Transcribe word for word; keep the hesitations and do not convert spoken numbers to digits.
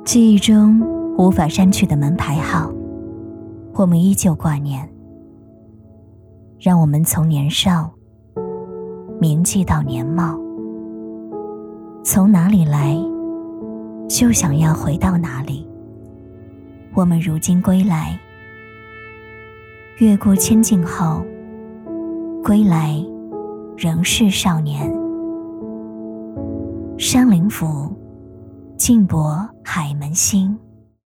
记忆中无法删去的门牌号，我们依旧挂念。让我们从年少铭记到年迈，从哪里来就想要回到哪里。我们如今归来，越过千境后，归来仍是少年。山林甫，静泊海门心。